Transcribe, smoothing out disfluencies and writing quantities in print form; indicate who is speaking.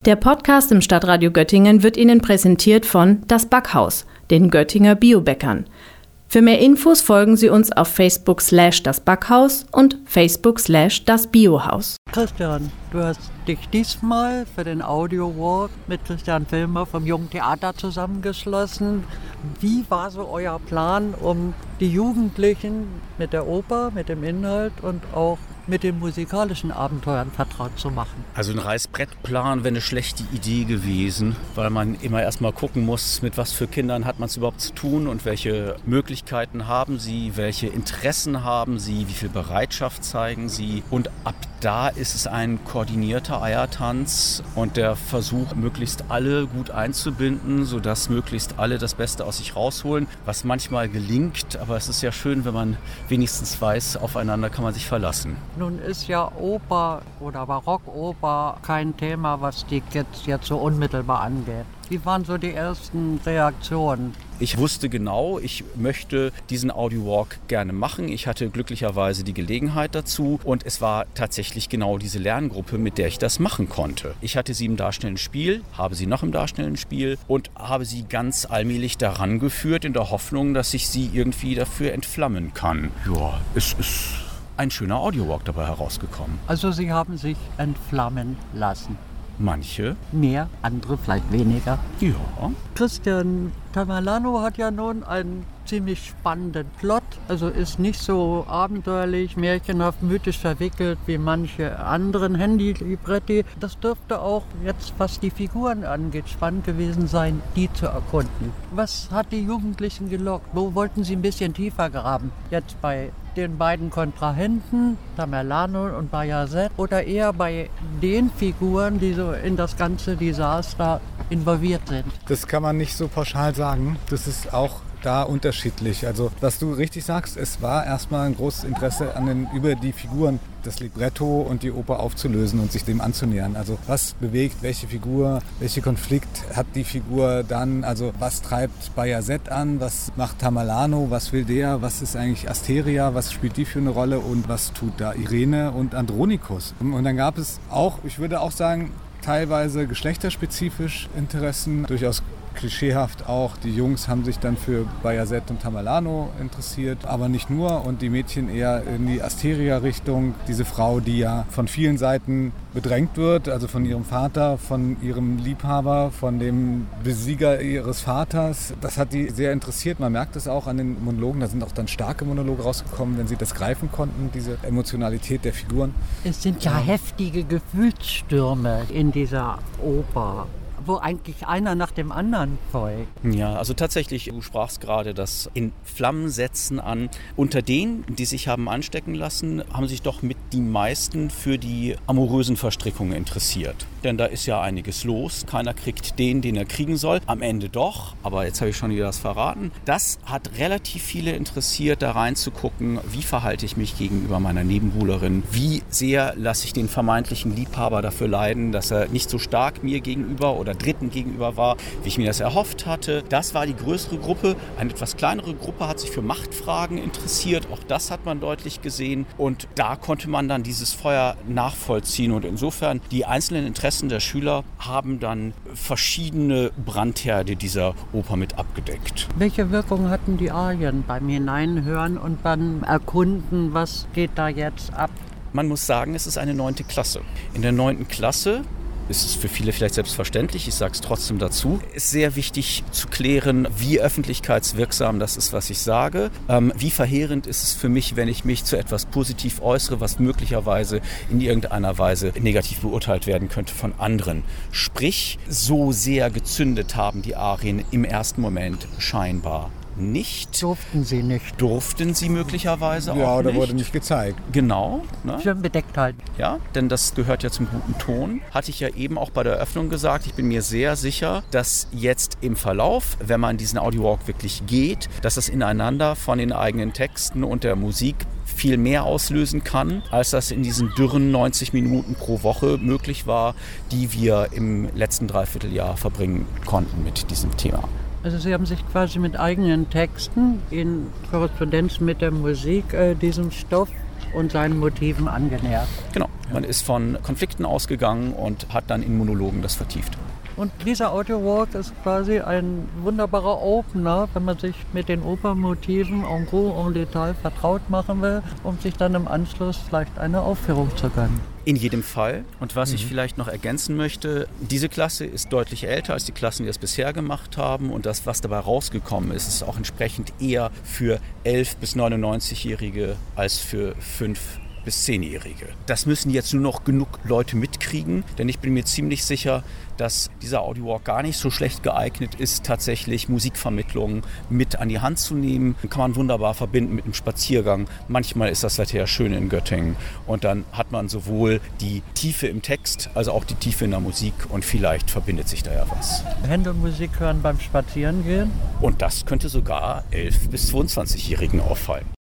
Speaker 1: Der Podcast im Stadtradio Göttingen wird Ihnen präsentiert von Das Backhaus, den Göttinger Biobäckern. Für mehr Infos folgen Sie uns auf Facebook/Das Backhaus und Facebook/Das Biohaus.
Speaker 2: Christian, du hast dich diesmal für den Audio Walk mit Christian Filmer vom Jungen Theater zusammengeschlossen. Wie war so euer Plan, um die Jugendlichen mit der Oper, mit dem Inhalt und auch mit den musikalischen Abenteuern vertraut zu machen?
Speaker 3: Also ein Reißbrettplan wäre eine schlechte Idee gewesen, weil man immer erstmal gucken muss, mit was für Kindern hat man es überhaupt zu tun und welche Möglichkeiten haben sie, welche Interessen haben sie, wie viel Bereitschaft zeigen sie. Und ab da ist es ein koordinierter Eiertanz und der Versuch, möglichst alle gut einzubinden, sodass möglichst alle das Beste aus sich rausholen, was manchmal gelingt. Aber es ist ja schön, wenn man wenigstens weiß, aufeinander kann man sich verlassen.
Speaker 2: Nun ist ja Oper oder Barockoper kein Thema, was die Kids jetzt so unmittelbar angeht. Wie waren so die ersten Reaktionen?
Speaker 3: Ich wusste genau, ich möchte diesen Audio-Walk gerne machen. Ich hatte glücklicherweise die Gelegenheit dazu und es war tatsächlich genau diese Lerngruppe, mit der ich das machen konnte. Ich hatte sie im darstellenden Spiel, habe sie noch im darstellenden Spiel und habe sie ganz allmählich daran geführt, in der Hoffnung, dass ich sie irgendwie dafür entflammen kann. Ja, es ist ein schöner Audio-Walk dabei herausgekommen.
Speaker 2: Also Sie haben sich entflammen lassen.
Speaker 3: Manche.
Speaker 2: Mehr, andere vielleicht weniger.
Speaker 3: Ja.
Speaker 2: Christian Tamerlano hat ja nun einen ziemlich spannenden Plot. Also ist nicht so abenteuerlich, märchenhaft, mythisch verwickelt wie manche anderen Handy-Libretti. Das dürfte auch jetzt, was die Figuren angeht, spannend gewesen sein, die zu erkunden. Was hat die Jugendlichen gelockt? Wo wollten sie ein bisschen tiefer graben? Jetzt bei den beiden Kontrahenten, Tamerlano und Bayazet, oder eher bei den Figuren, die so in das ganze Desaster involviert sind?
Speaker 4: Das kann man nicht so pauschal sagen. Das ist auch da unterschiedlich. Also was du richtig sagst, es war erstmal ein großes Interesse über die Figuren, das Libretto und die Oper aufzulösen und sich dem anzunähern. Also was bewegt welche Figur, welche Konflikt hat die Figur dann, also was treibt Bayazet an, was macht Tamerlano, was will der, was ist eigentlich Asteria, was spielt die für eine Rolle und was tut da Irene und Andronikos. Und dann gab es auch, ich würde auch sagen, teilweise geschlechterspezifisch Interessen, durchaus klischeehaft auch. Die Jungs haben sich dann für Bayazet und Tamerlano interessiert, aber nicht nur. Und die Mädchen eher in die Asteria-Richtung. Diese Frau, die ja von vielen Seiten bedrängt wird, also von ihrem Vater, von ihrem Liebhaber, von dem Besieger ihres Vaters. Das hat die sehr interessiert. Man merkt es auch an den Monologen. Da sind auch dann starke Monologe rausgekommen, wenn sie das greifen konnten, diese Emotionalität der Figuren.
Speaker 2: Es sind ja heftige Gefühlsstürme in dieser Oper, wo eigentlich einer nach dem anderen folgt.
Speaker 3: Ja, also tatsächlich, du sprachst gerade das in Flammensätzen an. Unter denen, die sich haben anstecken lassen, haben sich doch mit die meisten für die amorösen Verstrickungen interessiert. Denn da ist ja einiges los. Keiner kriegt den er kriegen soll. Am Ende doch, aber jetzt habe ich schon wieder das verraten. Das hat relativ viele interessiert, da reinzugucken, wie verhalte ich mich gegenüber meiner Nebenbuhlerin? Wie sehr lasse ich den vermeintlichen Liebhaber dafür leiden, dass er nicht so stark mir gegenüber oder Dritten gegenüber war, wie ich mir das erhofft hatte. Das war die größere Gruppe. Eine etwas kleinere Gruppe hat sich für Machtfragen interessiert. Auch das hat man deutlich gesehen. Und da konnte man dann dieses Feuer nachvollziehen. Und insofern, die einzelnen Interessen der Schüler haben dann verschiedene Brandherde dieser Oper mit abgedeckt.
Speaker 2: Welche Wirkung hatten die Arien beim Hineinhören und beim Erkunden, was geht da jetzt ab?
Speaker 3: Man muss sagen, es ist eine 9. Klasse. In der 9. Klasse ist es für viele vielleicht selbstverständlich, ich sage es trotzdem dazu, ist sehr wichtig zu klären, wie öffentlichkeitswirksam das ist, was ich sage. Wie verheerend ist es für mich, wenn ich mich zu etwas positiv äußere, was möglicherweise in irgendeiner Weise negativ beurteilt werden könnte von anderen. Sprich, so sehr gezündet haben die Arien im ersten Moment scheinbar nicht.
Speaker 2: Durften sie nicht.
Speaker 3: Durften sie möglicherweise auch nicht.
Speaker 4: Ja, oder wurde nicht gezeigt.
Speaker 3: Genau. Ne?
Speaker 2: Schön bedeckt halten.
Speaker 3: Ja, denn das gehört ja zum guten Ton. Hatte ich ja eben auch bei der Eröffnung gesagt. Ich bin mir sehr sicher, dass jetzt im Verlauf, wenn man diesen Audio-Walk wirklich geht, dass das Ineinander von den eigenen Texten und der Musik viel mehr auslösen kann, als das in diesen dürren 90 Minuten pro Woche möglich war, die wir im letzten Dreivierteljahr verbringen konnten mit diesem Thema.
Speaker 2: Also Sie haben sich quasi mit eigenen Texten in Korrespondenz mit der Musik diesem Stoff und seinen Motiven angenähert.
Speaker 3: Genau. Man ist von Konflikten ausgegangen und hat dann in Monologen das vertieft.
Speaker 2: Und dieser Audiowalk ist quasi ein wunderbarer Opener, wenn man sich mit den Opernmotiven en gros, en Detail vertraut machen will, um sich dann im Anschluss vielleicht eine Aufführung zu gönnen.
Speaker 3: In jedem Fall. Und was ich vielleicht noch ergänzen möchte, diese Klasse ist deutlich älter als die Klassen, die das bisher gemacht haben. Und das, was dabei rausgekommen ist, ist auch entsprechend eher für 11- bis 99-Jährige als für 5- bis 10-Jährige. Das müssen jetzt nur noch genug Leute mitkriegen, denn ich bin mir ziemlich sicher, dass dieser Audiowalk gar nicht so schlecht geeignet ist, tatsächlich Musikvermittlung mit an die Hand zu nehmen. Den kann man wunderbar verbinden mit einem Spaziergang. Manchmal ist das halt ja schön in Göttingen. Und dann hat man sowohl die Tiefe im Text, also auch die Tiefe in der Musik und vielleicht verbindet sich da ja was.
Speaker 2: Händelmusik hören beim Spazierengehen.
Speaker 3: Und das könnte sogar 11- bis 22-Jährigen auffallen.